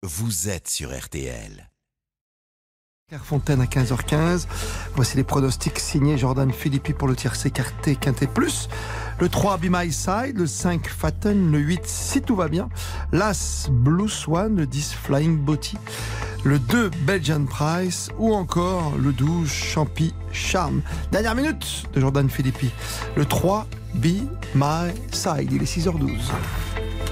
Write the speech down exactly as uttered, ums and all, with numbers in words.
vous êtes sur R T L. Clairefontaine à quinze heures quinze. Voici les pronostics signés Jordan Philippi pour le tiercé quarté quinté plus. Le trois, Be My Side. Le cinq, Fatten. Le huit, Si Tout Va Bien. l'As, Blue Swan. Le dix, Flying Boaty. Le deux, Belgian Price. Ou encore le douze, Champy Charme. Dernière minute de Jordan Philippi. Le trois, Be My Side. Il est six heures douze.